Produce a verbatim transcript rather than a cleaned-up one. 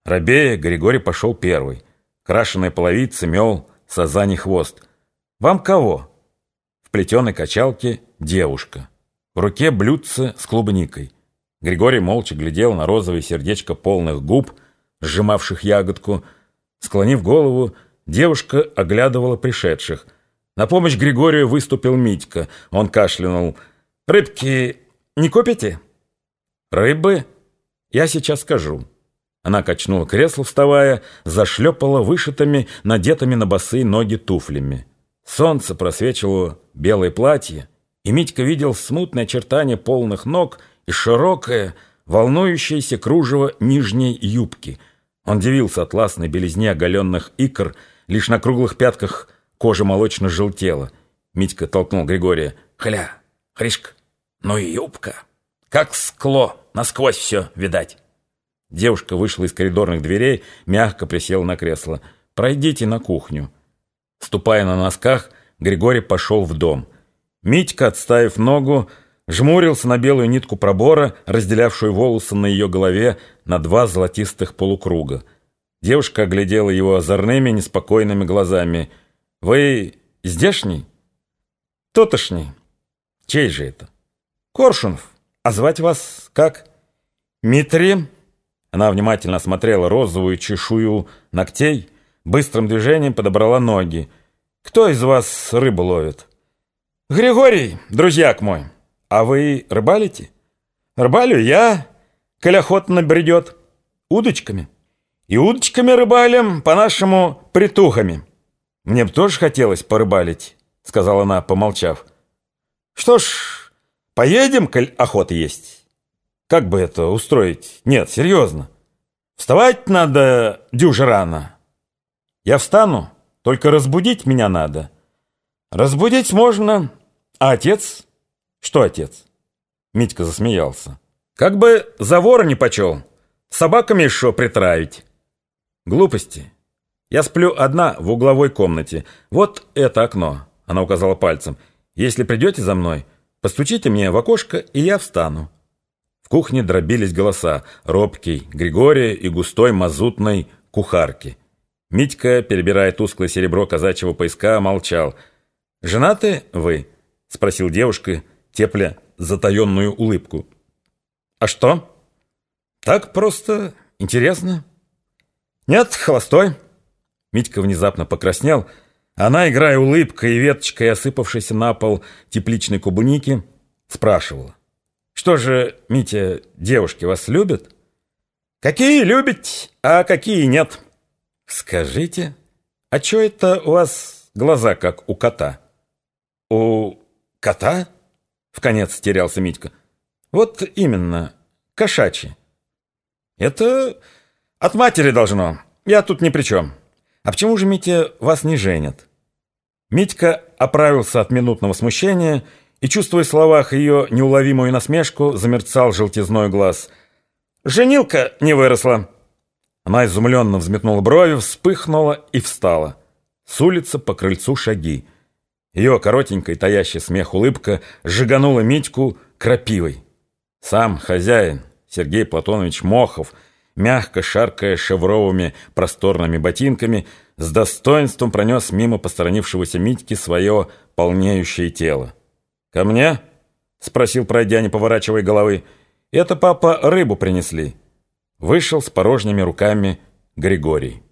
Робея, Григорий пошел первый. Крашеная половица мел сазаний хвост. «Вам кого?» В плетеной качалке девушка. В руке блюдце с клубникой. Григорий молча глядел на розовое сердечко полных губ, сжимавших ягодку. Склонив голову, девушка оглядывала пришедших. На помощь Григорию выступил Митька. Он кашлянул. «Рыбки не купите?» «Рыбы? Я сейчас скажу». Она качнула кресло, вставая, зашлепала вышитыми, надетыми на босые ноги туфлями. Солнце просвечивало белое платье, и Митька видел смутные очертания полных ног и широкое, волнующееся кружево нижней юбки. Он дивился атласной белизне оголенных икр, лишь на круглых пятках кожа молочно желтела. Митька толкнул Григория. «Хля, Хришка, ну и юбка! Как скло, насквозь все видать!» Девушка вышла из коридорных дверей, мягко присела на кресло. «Пройдите на кухню». Ступая на носках, Григорий пошел в дом. Митька, отставив ногу, жмурился на белую нитку пробора, разделявшую волосы на ее голове на два золотистых полукруга. Девушка оглядела его озорными, неспокойными глазами. «Вы здешний?» «Тутошний». «Чей же это?» «Коршунов. А звать вас как?» «Митрий». Она внимательно осмотрела розовую чешую ногтей, быстрым движением подобрала ноги. «Кто из вас рыбу ловит?» «Григорий, друзьяк мой. А вы рыбалите?» «Рыбалю я, коль охотно бредет. Удочками. И удочками рыбалим, по-нашему притухами». «Мне бы тоже хотелось порыбалить», — сказала она, помолчав. «Что ж, поедем, коль охота есть». «Как бы это устроить? Нет, серьезно. Вставать надо дюже рано». «Я встану, только разбудить меня надо». «Разбудить можно. А отец?» «Что отец?» Митька засмеялся. «Как бы за вора не почел. Собаками еще притравить». «Глупости. Я сплю одна в угловой комнате. Вот это окно», — она указала пальцем. «Если придете за мной, постучите мне в окошко, и я встану». В кухне дробились голоса: робкий Григория и густой мазутной кухарки. Митька, перебирая тусклое серебро казачьего пояска, молчал. «Женаты вы?» — спросил девушка, тепля затаенную улыбку. «А что?» «Так просто интересно». «Нет, холостой». Митька внезапно покраснел. Она, играя улыбкой и веточкой, осыпавшейся на пол тепличной клубники, спрашивала: «Что же, Митя, девушки вас любят?» «Какие любить, а какие нет». «Скажите, а чё это у вас глаза как у кота?» «У кота?» — вконец терялся Митька. «Вот именно, кошачьи». «Это от матери должно, я тут ни при чем. А почему же, Митя, вас не женят?» Митька оправился от минутного смущения и, чувствуя в словах ее неуловимую насмешку, замерцал желтизной глаз. «Женилка не выросла». Она изумленно взметнула брови, вспыхнула и встала. С улицы по крыльцу шаги. Ее коротенькая, таящая смех улыбка сжиганула Митьку крапивой. Сам хозяин, Сергей Платонович Мохов, мягко шаркая шевровыми просторными ботинками, с достоинством пронес мимо посторонившегося Митьки свое полнеющее тело. «Ко мне?» — спросил, пройдя, не поворачивая головы. «Это, папа, рыбу принесли». Вышел с порожними руками Григорий.